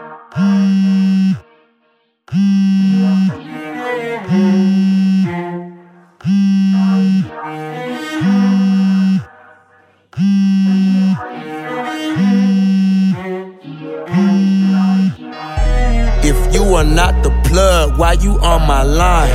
If you are not the plug, why you on my line?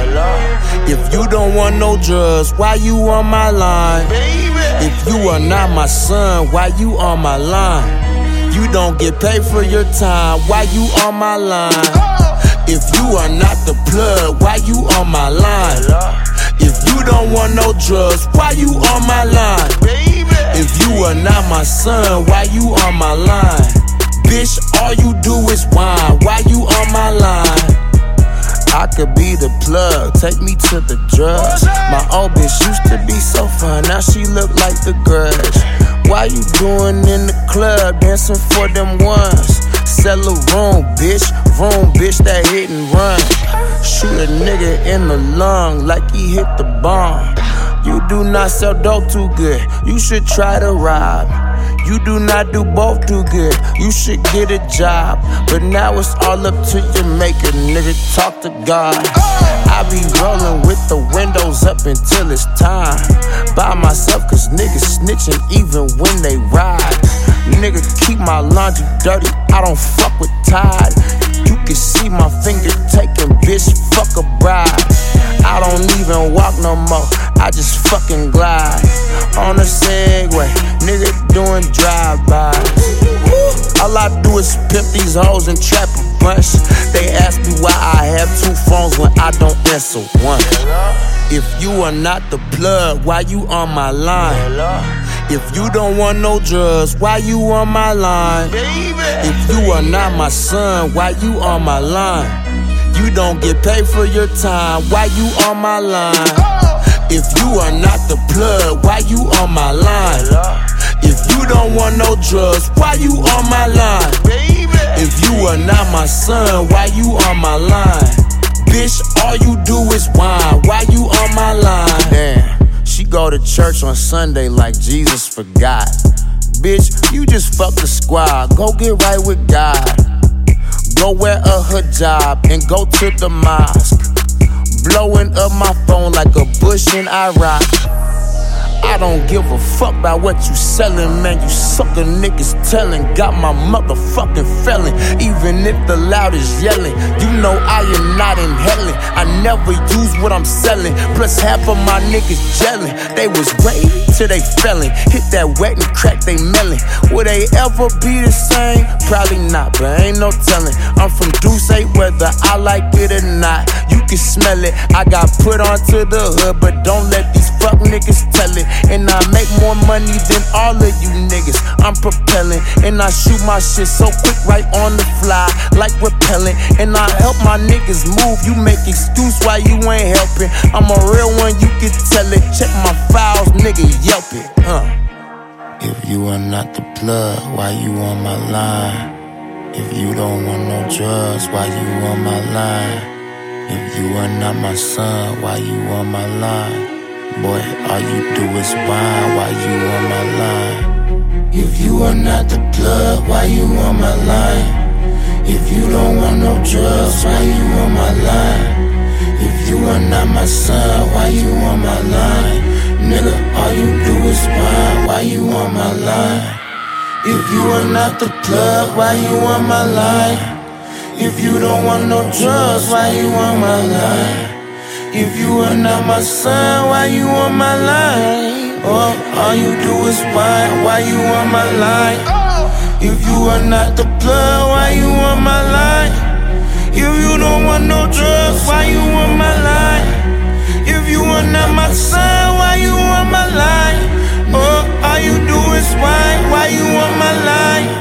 If you don't want no drugs, why you on my line? If you are not my son, why you on my line? You don't get paid for your time, why you on my line? If you are not the plug, why you on my line? If you don't want no drugs, why you on my line? If you are not my son, why you on my line? Bitch, all you do is whine, why you on my line? I could be the plug, take me to the drugs. My old bitch used to be so fun, now she look like the Grudge. Why you doing in the club, dancing for them ones? Sell a room, bitch, that hit and run. Shoot a nigga in the lung like he hit the bomb. You do not sell dope too good, you should try to rob. You do not do both too good, you should get a job. But now it's all up to your maker, nigga, talk to God. I be rolling with the windows up until it's time. By myself cause niggas snitching even when they ride. Nigga, keep my laundry dirty, I don't fuck with Tide. You can see my finger taking, bitch, fuck a bride. I don't even walk no more, I just fucking glide. On a Segway, nigga doing drive-by. All I do is pimp these hoes and trap a bunch. They ask me why I have two phones when I don't answer one. If you are not the plug, why you on my line? If you don't want no drugs, why you on my line? If you are not my son, why you on my line? You don't get paid for your time, why you on my line? If you are not the plug, why you on my line? If you don't want no drugs, why you on my line? If you are not my son, why you on my line? Bitch, all you do is whine, why you on my line? Damn, she go to church on Sunday like Jesus forgot. Bitch, you just fuck the squad, go get right with God. Go wear a hijab and go to the mosque. Blowing up my phone like a bush in Iraq. I don't give a fuck about what you selling, man. You sucker niggas telling. Got my motherfucking felon, even if the loud is yelling. You know I am not inhaling. I never use what I'm selling. Plus half of my niggas gelling. They was waiting till they fellin'. Hit that wet and crack, they melon. Will they ever be the same? Probably not, but ain't no telling. I'm from Deuce, whether I like it or not. You can smell it. I got put onto the hood, but don't let these fuck niggas tell it. And I make more money than all of you niggas. I'm propelling, and I shoot my shit so quick right on the fly, like repellent. And I help my niggas move. You make excuse why you ain't helping. I'm a real one, you can tell it. Check my files, nigga, Yelp it. If you are not the plug, why you on my line? If you don't want no drugs, why you on my line? If you are not my son, why you on my line? Boy, all you do is whine, why you on my line? If you are not the plug, why you on my line? If you don't want no drugs, why you on my line? If you are not my son, why you on my line? Nigga, all you do is whine, why you on my line? If you are not the plug, why you on my line? If you don't want no drugs, why you on my line? If you are not my son, why you on my line? Oh, all you do is whine, why you on my line? If you are not the plug, why you on my line? If you don't want no drugs, why you on my line?